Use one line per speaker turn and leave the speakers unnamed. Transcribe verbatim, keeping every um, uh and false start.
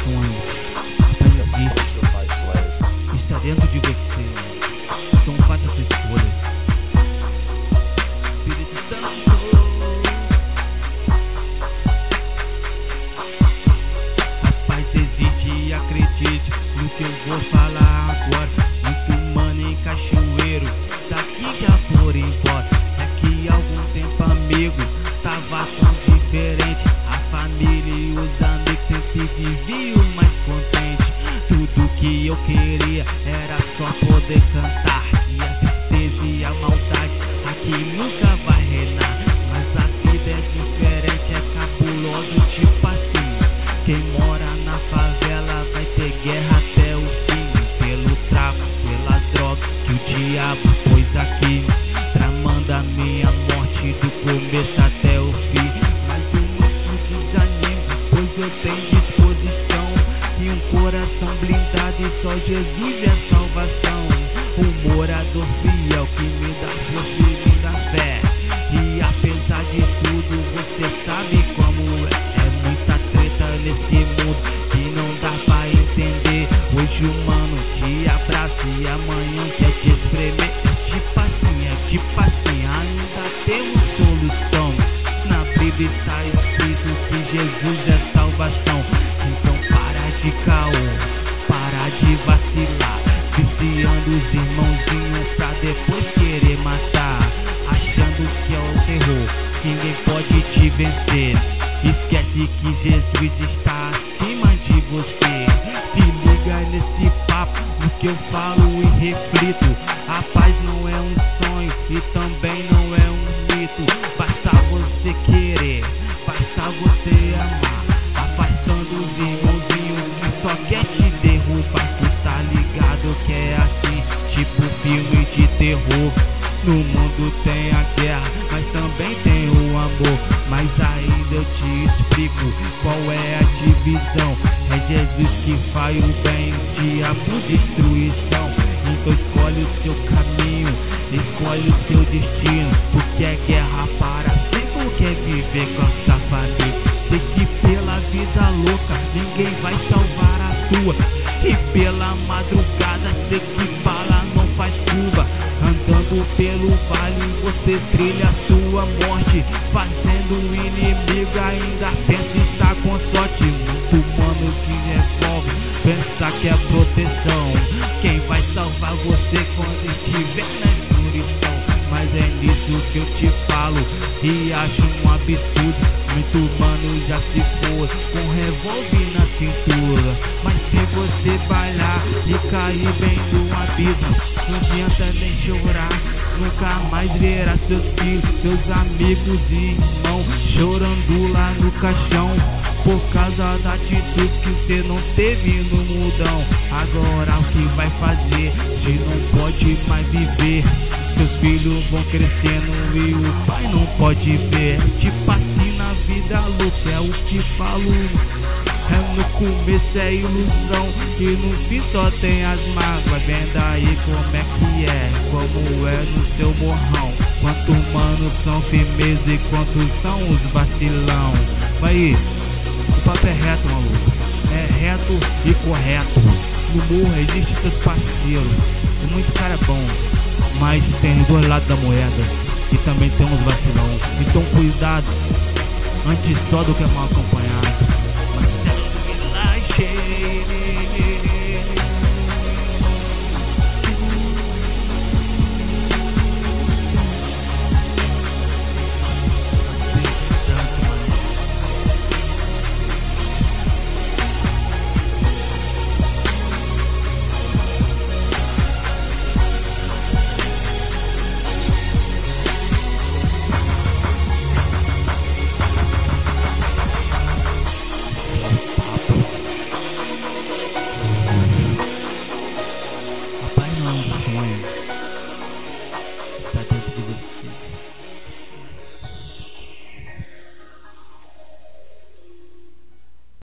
sonho. Rapaz, existe. Está dentro de você. Então faça a sua escolha. Espírito Santo. Rapaz, existe e acredite no que eu vou falar agora. Muito mano em Cachoeiro, daqui já foram embora. É que há algum tempo, amigo, tava tão diferente. A família e os amigos sempre viviam mais contente. Tudo que eu queria era só poder cantar. E a tristeza e a maldade aqui nunca vai reinar. Mas a vida é diferente, é cabuloso, tipo assim. Quem mora na favela vai ter guerra até o fim. Pelo tráfico, pela droga que o diabo pôs aqui, tramando a minha morte do começo até o fim. Mas eu não desanimo, pois eu tenho disposição e um coração blindado, e só Jesus é a salvação. Um morador fiel que me dá força e me dá fé. E apesar de tudo, você sabe como é. É muita treta nesse mundo que não dá pra entender. Hoje o mano te abraça e amanhã quer te espremer. É tipo assim, é tipo assim, ainda temos solução. Na Bíblia está escrito que Jesus é salvação. Então para de caô, para de vacilar, viciando os irmãozinhos pra depois querer matar, achando que é o terror, ninguém pode te vencer. Esquece que Jesus está acima de você. Se liga nesse papo, no que eu falo e reflito. A paz não é um sonho e também não é um mito. Basta você querer, basta você amar, afastando os irmãozinhos que só quer te derrubar. Tu tá ligado que é assim, tipo filme de terror. No mundo tem a guerra, mas também tem o amor. Mas ainda eu te explico qual é a divisão. É Jesus que faz o bem, o diabo destruição. Então escolhe o seu caminho, escolhe o seu destino. Porque é guerra para sempre, quer viver com essa família. Sei que pela vida louca ninguém vai salvar a sua. E pela madrugada sei que bala não faz curva. Andando pelo vale você trilha a sua morte. Fazendo o inimigo ainda pensa estar com sorte. Muito mano que revolve, pensa que é proteção. Quem vai salvar você quando estiver na escuridão? Mas é nisso que eu te falo e acho um absurdo. Muito mano já se foi com revólver na cintura. Mas se você bailar e cair bem no abismo, não adianta nem chorar, nunca mais verá seus filhos, seus amigos e irmãos chorando lá no caixão, por causa da atitude que você não teve no mundão. Agora o que vai fazer se não pode mais viver? Seus filhos vão crescendo e o pai não pode ver. Tipo assim na vida louca, é o que falo. É no começo é ilusão e no fim só tem as mágoas. Vendo aí como é que é, como é no seu morrão. Quantos manos são firmeza e quantos são os vacilão. Vai aí, o papo é reto, maluco. É reto e correto. No morro existe seus parceiros, tem muito cara bom, mas tem dois lados da moeda e também tem uns vacilão. Então cuidado, antes só do que é mal acompanhado.